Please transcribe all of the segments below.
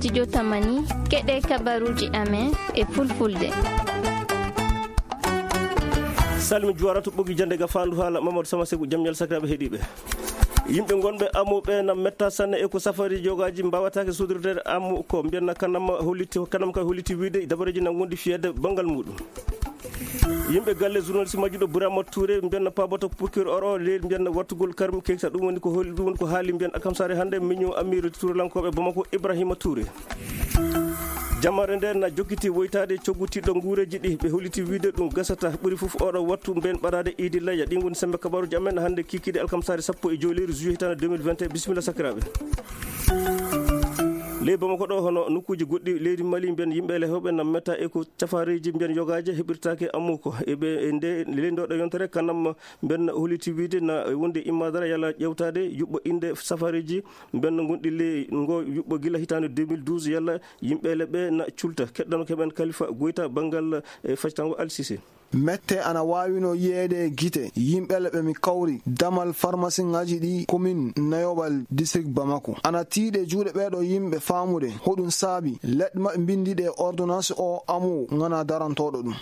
studio Tamani keɗe kabaruji amen e fulfulde. salmi juwaratu ɓogi jande ga fandu haala Mamadou Sama Segu jamñal sakiraɓe heeɗiɓe yimɓe gonɓe amuɓe na metta sanne e ko safari jogaji mbawatake sodordede amu ko mbiyanna kanam ka holliti wiide dabareji na gondi fiyede banggal muɗum yimɓe galle journaliste majjuɗo Bourama Touré mbiyanna paboto procureur oro leydi mbiyanna wattugol karmi keksa ɗum woni ko haali mbiyan Akam Sare hannde miño Amiru Touralankoɓe Bamako Ibrahima Touré jamare nde na jokkiti woytade coggutiɗo nguureji ɗi ɓe holliti wiide ɗum gasata ɓuuri fof oɗo wattu mben ɓaɗade idi layya ɗi goni sembe kabaruji amen hannde kikiɗe Alkam Sare 1 leydi juillet hitande 2021 bisimilla sakiraɓe ley Bamako ɗo hono nokkuji goɗɗi leydi Mali mbiyan yimɓe lehewɓe na metta e ko cafariji mbiyan yogaji heɓirtake amuko eɓe nde ley ndoɗo yontere kanam mbiyan holliti wiide na wonde immadara yalla ƴewtade yuɓɓo inde safariji mbiyan gonɗi ley ngo yuɓɓo gila hitande 2012 yalla yimɓele ɓe na culta keɗɗano keɓen Khalifa Goyta banggal faccitango Al-Sisi mette ana wawino yeede gite yimɓele ɓe mi kawri damal pharmacie ngaji ɗi commune nayoɓal district Bamako ana tiiɗe juuɗe ɓeɗo yimɓe famude hoɗum saabi leɗɗe maɓe bindiɗe ordonnance o amu ngana darantoɗo ɗum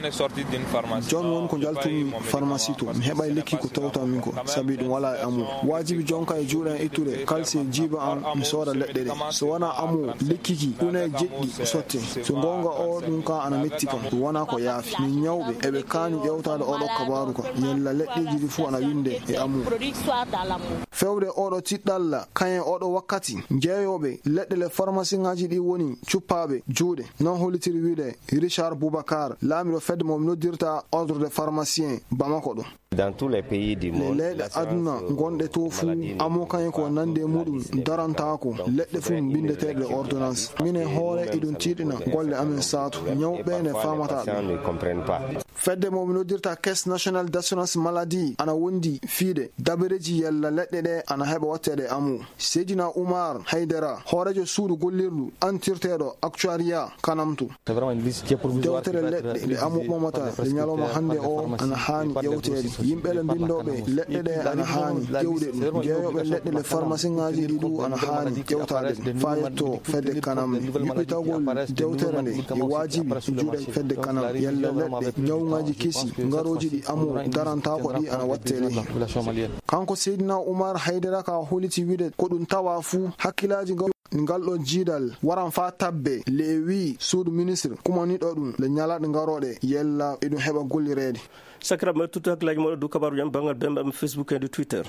jon woni ko jaltumi pharmacie to mi heɓay lekki ko tawta min ko saabi ɗum wala e amu wajibi jonka e juuɗe en ittude kalsi jiiba an mi sooda leɗɗe ɗe so wona amu lekkiki ɗune jeɗɗi sotte so gonga o ɗum ka ana metti kam ɗum wona ko yaafi min ñawɓe eɓe kaani ƴewtade oɗo kabaru ka yalla leɗɗeji ɗi fuu ana winde e amu fewde oɗo tiɗɗalla kayen oɗo wakkati jeeyoɓe leɗɗe le pharmacie ngaji ɗi woni cuppaɓe juuɗe non hollitiri wiide Richard Boubacar laamiɗo fedde mo noddirta ordre de pharmacien Bamako ɗo dans tous les pays du monde leɗɗe aduna gonɗe to fuu amo kayen ko nande muɗum darantako leɗɗe fuu bindeteɗe ordonnance mine hoore iɗum tiiɗina golle amen saatu ñawɓe ne famata ɗum fedde mo noddirta caisse nationale d'assurance maladie ana wondi fiide dabareji yalla leɗɗe ɗe ana heɓa wattede amu Seydina Oumar Haydara hoorejo suudu gollirdu antirteɗo actuariat kanamtu dewtere leɗɗe ɗe amu ɓamata ɗe ñalawma hannde o ana haani ƴewtede yimɓe le mbindoɓe leɗɗe ɗe ana haani ƴewde ɗum jeeyoɓe leɗɗe le pharmacie ngaji ɗi ɗu ana haani ƴewtade ɗum fa yetto fedde kanam yuɓɓitagol dewtere nde e wajibi juuɗe fedde kanam yalla leɗɗe ñawŋaji kesi ngaroji ɗi amu darantako ɗi ana wattede hen kanko Seydina Oumar Haydara ka holliti wiide ko ɗum tawa fuu hakkillaji ngal ɗo jiidal waran fa tabbe le wi suudu ministre kumaniɗo ɗum le ñalaɗe ngaroɗe yella eɗum heɓa gollirede sakiraɓe ma tutto hakkillaji moɗo du kabaru jam bangal bemɓe Facebook e Twitter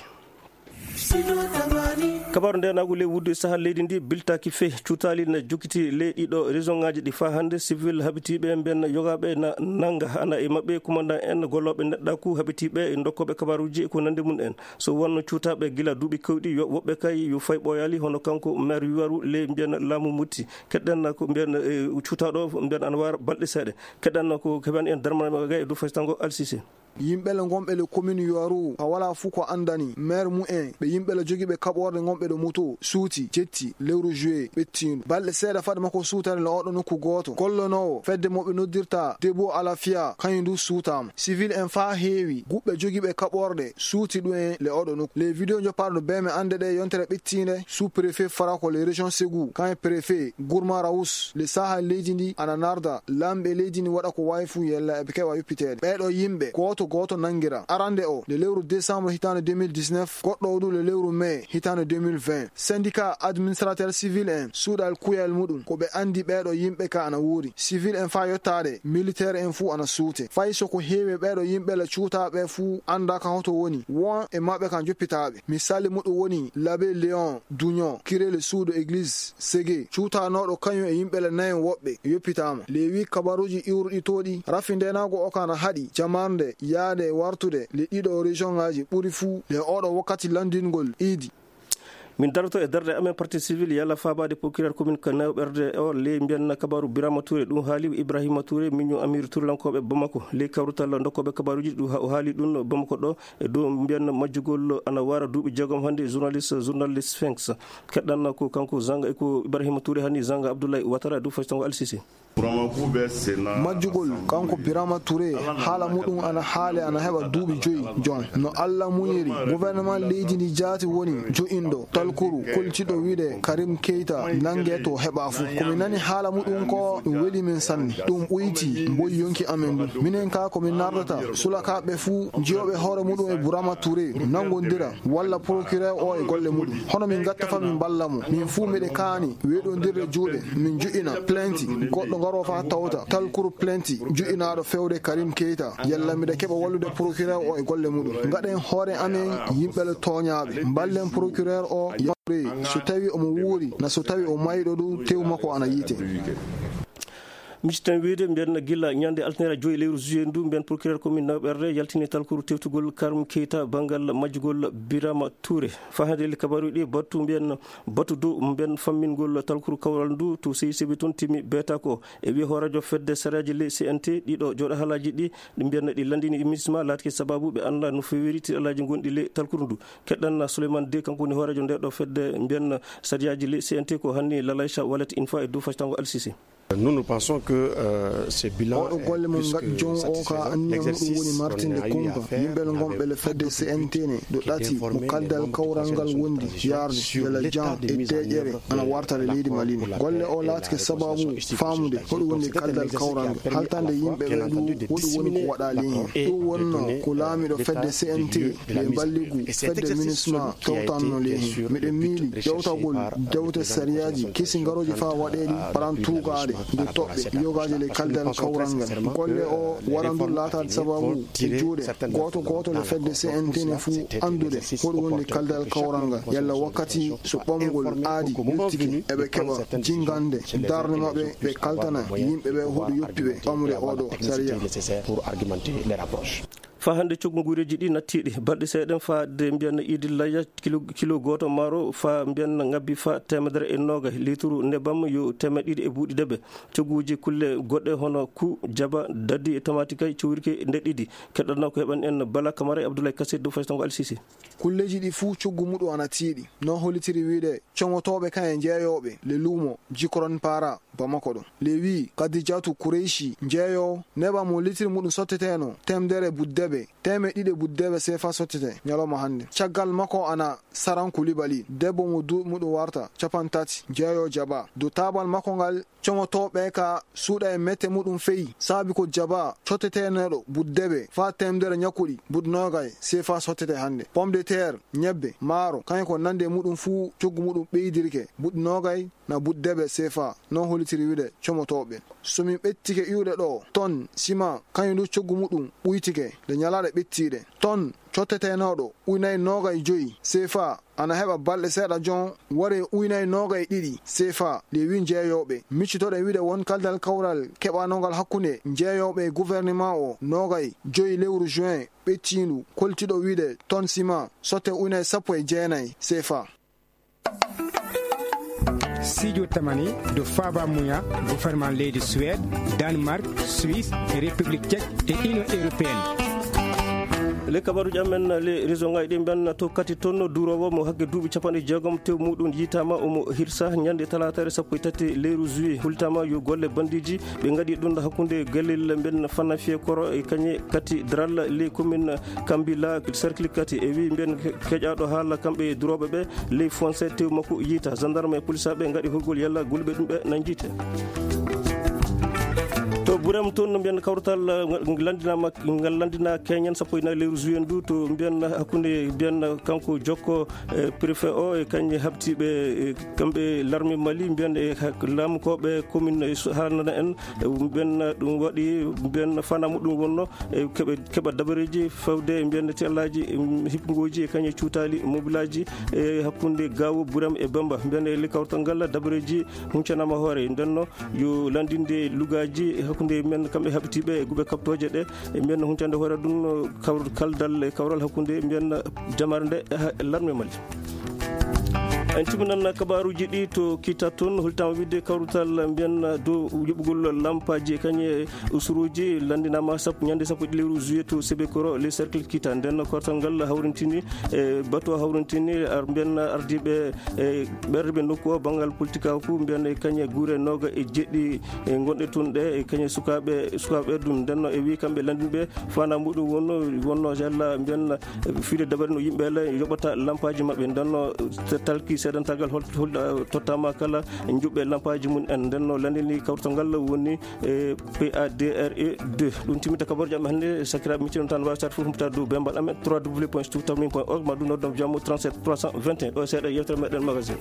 kabaru nde nagu ley wuddu sahal leydi ndi biltaki fe cutali na jokkiti ley ɗiɗo région ngaji ɗi fa hannde civil habitiɓe mbiyan yogaɓe na nanga ana e mabɓe commandant en golloɓe neɗɗaku habitiɓe e dokkoɓe kabaruji e ko nande mum en so wonno cutaɓe gila duuɓi kewɗi woɓɓe kay yo fay ɓoyali hono kanko maire Yuwaru ley mbiyan laamu mutti keɗɗenna ko mbiyan cutaɗo mbiyan ana wara balɗe seeɗa keɗɗenna ko keɓani en darmanama ga e dow factango Al-Sisi yimɓele gonɓe le commune Yuwaru a wala fuu ko andani maire mu'en ɓe yimɓele jogiɓe kaɓorde gonɓe ɗo moto suuti jetti lewru juillet ɓettindu balɗe seeɗa fade makko suutare le oɗo nokku goto gollonowo fedde moɓe noddirta debo alafia kañum ndu suutama civil en fa heewi guɓɓe jogiɓe kaɓorde suuti ɗumen le oɗo nokku les vidéo jopparɗo beme ande ɗe yontere ɓettinde sous préfet fara ko le région Ségou kañum préfet Gourma Raous le saha leydi ndi ana narda lamɓe leydi ndi waɗa ko wawi fuu yella eɓe keɓa yuppitede ɓeɗo yimɓe goto nangira arande o le lewru décembre hitande 2019 goɗɗo o du le lewru mai hitande 2020 syndicat administrateur civil en suuɗal kuyal muɗum ko ɓe andi ɓeɗo yimɓe ka ana wuuri civil en fa yettade militaire en fuu ana suute fay soko heewi ɓeɗo yimɓe le cuutaɓe fuu anda ka hoto woni won e maɓɓe kan joppitaɓe misali muɗum woni l'abbé Léon Dugnon kiré le suudu église Ségué cuutanoɗo kañum e yimɓe le nayen woɓɓe yoppitama le wi kabaruji iwruɗi toɗi rafi ndenago o kana haaɗi jamarde yaade wartude le ɗiɗo région ngaji ɓuri fuu le oɗo wakkati landingol idi min daroto e darde amen parti civil yalla fabade procureur commune ka nawɓerde o ley mbiyanna kabaru Birama Touré ɗum haali Ibrahima Touré miño Amiru Touralankoɓe Bamako ley kawrutal dokkoɓe kabaruji ɗum o haali ɗum Bamako ɗo e dow mbiyanna majjugol ana wara duuɓi jeegom hannde journaliste Sphinx keɗɗanna ko kanko zanga e ko Ibrahima Touré hani zanga Abdoulaye Ouattara dow factango Al-Sisi majjugol kanko Birama Touré haala muɗum ana haale ana heɓa duuɓi joyi jon no Allah muñiri gouvernement leydi ndi jaati woni jo'inɗo talkuru kolciɗo wiide Karim Keita nangue to heɓa fuu komi nani haala muɗum ko ɗum weeli min sanne ɗum ɓoyti boyi yonki amen ɗum minen ka komin nardata sulakaɓe fuu jiyoɓe hoore muɗum e Birama Touré nangodira walla procureur o e golle muɗum hono min gatta fa min balla mo min fuu miɗe kaani weɗodirde juuɗe min ju'ina plainte goɗɗo garo fa tawta talkuru plainte ju'inaɗo fewde Karim Keita yalla miɗe keɓa wallude procureur o e golle muɗum gaɗen hoore amen yimɓele toñaɓe ballen procureur o so tawi omo wuuri na so tawi o mayɗo ɗum tew makko ana yiite. miciten wiide mbiyen gilla ñande altinere 5 lewru juillet ndu mbiyen procureur commune Nawɓerde yaltini talkuru tewtugol Karim Keita banggal majjugol Birama Touré fa hande li kabaru ɗi battu mbiyen batu dow mbiyen fammingol talkuru kawral ndu to CICB toon timi beta ko e wi ho radio fedde saraji le CNT ɗiɗo joɗo haalaji ɗi ɗi mbiyen ɗi landini émissement laatiki sababu ɓe anda no fewiri tiɗalaji gonɗi le talkuru ndu keɗɗan Souleymane De kanko woni ho radio nde ɗo fedde mbiyen sadiaji le CNT ko hanni Lalaycha Wallet une fois et deux fois tango Al-Sisi. Nous pensons que ce bilan woni martinde kumpa yimɓe gonɓe le fedde CNT ne ɗo ɗati mo kaldal kawral ngal wondi yarde yala jan e deƴƴere ana wartade leydi Mali golle o laatike sababu famude hoɗum woni kaldal kawral ngal haltande yimɓe ɓe ɗu hoɗum woni ko waɗali hen ɗum wonno ko laamiɗo fedde CNT le balligu fedde ministement tawtanno le hen miɗen miili ƴewtagol dewte sariyaji kesi garoji fa waɗeɗi paran tugade nde toɓɓe yogaji le kaldal kawral ngal golle o warandu laatade sababu e juuɗe goto le fedde CNT ne fuu andude hoɗum woni kaldal kawral ngal yalla wakkati so ɓamgol aadi yettiki eɓe keɓa jingande darde mabɓe ɓe kaltana yimɓe ɓe hoɗo yoppiɓe ɓamude oɗo sariya fa hande coggu guureji ɗi nattiɗi balɗe seeɗen fa de mbiyanno idillaya kilo goto maaro fa mbiyanno ngabbi fa 120 litre nebam yo 200 e buuɗi debbe cogguji kulle goɗɗe hono ku jaba daddi e tamati kay cowrike nde ɗiɗi keɗɗatno ko heɓan en Bala Camara e Abdoulaye Kassé do fastango Al-Sisi. kulleji ɗi fuu coggu muɗum ana tiiɗi non hollitiri wiide coŋotoɓe kan e jeeyoɓe le luumo jikoron para Bamako ɗo le wi Kadijatu Kureishi jeeyo neba mo litiri muɗum sotteteno temdere buddebe teme ɗiɗi buddebe sefa sottete ñalawma hande caggal makko ana Saran Kulibali debbo mo du muɗum warta capantati jeeyo jaba do tabal makko ngal coŋotoɓe ka suuɗa e mette muɗum feyi saabi ko jaba sotteteneɗo buddebe fa temdere ñakkuɗi budnogay sefa sottete hande pomme de terre ñebbe maaro kañum ko nande muɗum fuu coggu muɗum ɓeydirike budnogay na buddebe sefa non holitiri wiide comotoɓe somin ɓettike iwde ɗo ton sima kañum du coggu muɗum ɓuytike nde ñalaɗe ɓettiɗe ton cottetenoɗo uynayi nogay joyi sefa ana heɓa balɗe seeɗa jon wari uynayi nogay ɗiɗi sefa le wi jeeyoɓe miccitoɗe wiide won kaldal kawral keɓanogal hakkunde jeeyoɓe gouvernement o nogay joyi lewru juin ɓettindu koltiɗo wiide ton sima sotte uynayi 19 sefa. Sidio Tamani do Faba Mouya, gouvernement leydi Suède, Danemark, Suisse, République tchèque et Union européenne. le kabaruji amen le réseau ngaji ɗi mbiyanna to kati toon durowo mo hakke duuɓi 60 tew muɗum yitama omo hirsa ñande talatare 13 lewru juillet hultama yo golle bandiji ɓe gaɗi ɗum hakkude gallel mbiyen fanna fiye koro e kañe kati dral les commune Kambila cercle kati e wi mbiyen keƴaɗo haala kamɓe duroɓe ɓe ley foncé tew makko yiita gendarme e police ɓe gaɗi holgol yalla gulɓe ɗum ɓe nan jiite to ɓuurama toon no mbiyen kawrutal ngal landina keñen 14 lewru juillet ndu to mbiyen hakkude mbiyen kanko jokko préfet o e kañƴe habtiɓe kamɓe l'armée Mali mbiyen e lamkoɓe commune haalnana en mbiyen ɗum waɗi mbiyen fana muɗum wonno e keɓa dabareji fawde mbiyen tellaji hipgoji e kañƴe cuutali mobilaji e hakkude gawo ɓuuram e Bamba mbiyen e li kawrutal ngal dabareji huccanama hoore ndenno yo landinde lugaji hakkude men kamɓe habitiɓe e guɓe kaptoje ɗe e mbiyen huncande hoore ɗum kaldal e kawral hakkude mbiyen jamare nde l'armée Mali. en timinan kabaruji ɗi to kita toon holtama widde kawrutal mbiyen dow yuɓugol lampaji kañe usuruji landinama ñande sappo e lewru juillet to Sébikoro les cercle kita nden kortal ngal hawrintini e bato hawrintini mbiyen ardiɓe ɓerɓe nokku o banggal politique o fou mbiyen e kañe guure noga e jeɗɗi e gonɗe toon ɗe e kañe sukaɓe ɗum ndenno e wi kamɓe landinɓe fana muɗum wonno jalla mbiyen fiide dabare no yimɓe la yoɓata lampaji mabɓe ndenno talki seedantagal holɗa tottama kala juɓɓe lampaji mum en ndenno landini kawrutal ngal woni PADRE 2 ɗum timita kabaruji amen hannde sakiraɓe micciɗon tan wawi sat fof humtade dow bembal amen www.toutamin.org ma ɗum noddom jammu 37 321 ɗo seeɗa yewtere meɗen magazine.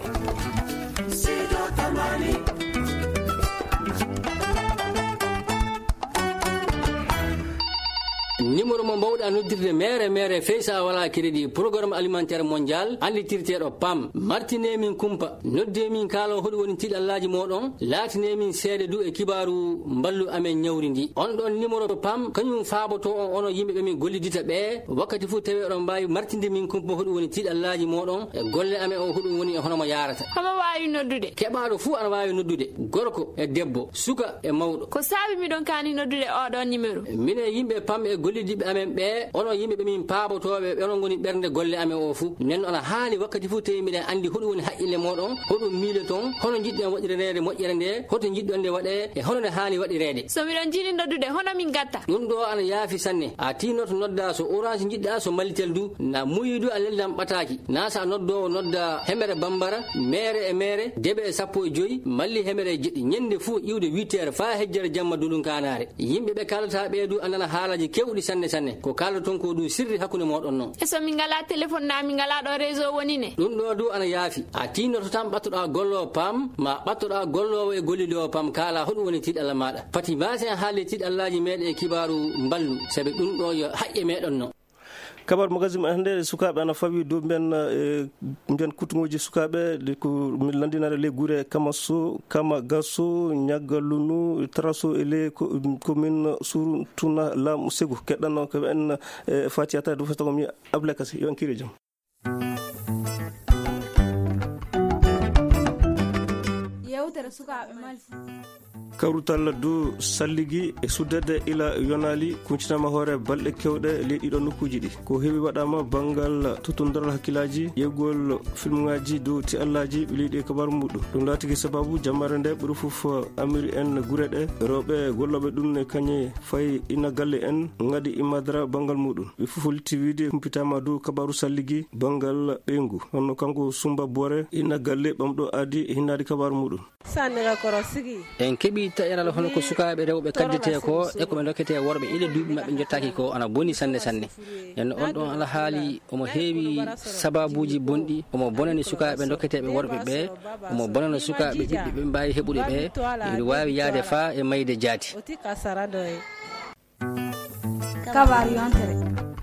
numéro mo mbawɗa noddirde mere feysa wala crédit programme alimentaire mondial anditirteɗo PAM martine min kumpa nodde min kaalo hoɗum woni tiɗallaji moɗon laatine min seede du e kibaru mballu amen ñawri ndi on ɗon numéro PAM kañum faaboto on ono yimɓeɓe min gollidita ɓe wakkati fo tawi oɗon mbawi martinde min kumpa hoɗum woni tiɗallaji moɗon e golle amen o hoɗum woni e honomo yarata homo wawi noddude keɓaɗo fou ana wawi noddude gorko e debbo suka e mawɗo ko saabi miɗon kani noddude oɗon numéro mine yimɓe PAM e gollidiɓe amen ɓe onon yimɓeɓe min paabotoɓe onon goni ɓernde golle amen o fou nen ona haali wakkati fo tawi miɗen andi hoɗum woni haqqille moɗon hoɗum miile toon hono jiɗɗen waɗirede moƴƴere nde hoto jiɗɗon nde waɗe e hono ne haani waɗirede so miɗon jiiɗi noddude hono min gatta ɗum ɗo ana yaafi sanne a tinoto nodda so orange jiɗɗa so malitel du na muyidu a leldan ɓataki na sa noddowo nodda hemere bambara mere e mere deɓe e sappo e joyyi malli hemere e jeɗɗi ñande fou iwde 8 heures fa hejjere jamma duɗum kanare yimɓeɓe kalata ɓeedu andana haalaji kewɗi sanne ko kaldo ton ko ɗum sirri hakkude moɗon noon e so min ngala téléphone na min ngala ɗo réseau woni ne ɗum ɗo du ana yaafi a tinoto tan ɓattoɗa gollowo PAM ma ɓattoɗa gollowo e gollidowo PAM kala hoɗum woni tiɗalla maɗa pati mbasi en haalde tiɗallaji meɗen e kibaru mballu saabi ɗum ɗo yo haqqe meɗon noon kabar magazine hannde sukaɓe ana fawi dow mbiyen kutuŋoji sukaɓe ko min landinare ley guure Kamaso Kama Gasso Ñaggalunu Traso e ley commune Sourou Tuna Lam Ségou keɗɗanno ko en fatiyata dow festa ko mi Ablaye Kassé yo en kiire jaam. Yewtere sukaɓe malfi kawrutal dow salligi e suddede ila yonali kuncinama hoore balɗe kewɗe ley ɗiɗo nokkuji ɗi ko heewi waɗama banggal totondiral hakkillaji yeygol filmuŋaji dow ti allaji leyɗi e kabaru muɗum ɗum latigi sababu jammare nde ɓuuri foof amiri en guure ɗe rewɓe golloɓe ɗum e kañe fayi ina galle en gadi imadara banggal muɗum ɓe foof litti wiide kumpitama dow kabaru salligi banggal ɓeygu honno kanko Sumba Boore ina galle ɓamɗo aadi e hinnade kabaru muɗum sannira koro sigi en keeɓi taƴanal hono ko sukaɓe rewɓe kaddete ko e koɓe dokkete worɓe ile duuɓi mabɓe jettaki ko ana boni sanne nenno on ɗon ala haali omo heewi sababuji bonɗi omo bonani sukaɓe dokketeɓe worɓe ɓe omo bonana sukaɓe ɓiɓɓe ɓe mbawi heɓude ɓe ina wawi yaade fa e mayde jaati kabar yontere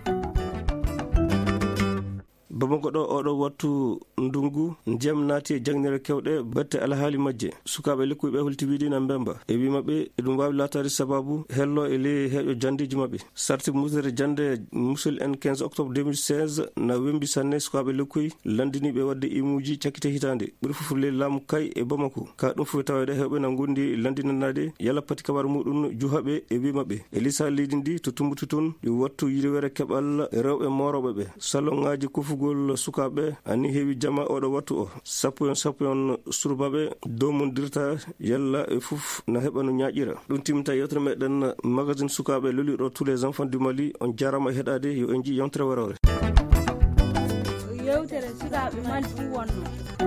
Bamako ɗo oɗo wattu ndungu ndiyam naati e jangnere kewɗe batte alhaali majje sukaɓe lekkuɓe holti wiidina mbemba e wi mabɓe ɗum wawi latade sababu hello e ley heeƴo jandiji mabɓe sarti musere jande musul en 15 octobre 2016 na wembi sanne sukaɓe lekkuy landiniɓe wadde imuji cakkite hitande ɓuuri foof ley laamu kay e Bamako ka ɗum fof tawede heewɓe na gondi landinanade yala pati kabaru muɗum juhaɓe e wi mabɓe e lisa leydi ndi to tumbuti toon yo wattu yiriwere keɓal rewɓe moroɓe ɓe salon ngaji kofugol sukaɓe ani heewi jama oɗo wattu o sappo yon surbaɓe domodirta yalla e foof na heɓa no ñaƴira ɗum timta yewtere meɗen magazine sukaɓe loliɗo tous les enfants du Mali on jarama e heɗade yo en ji yewtere warore yewtere sukaɓe malfi wonno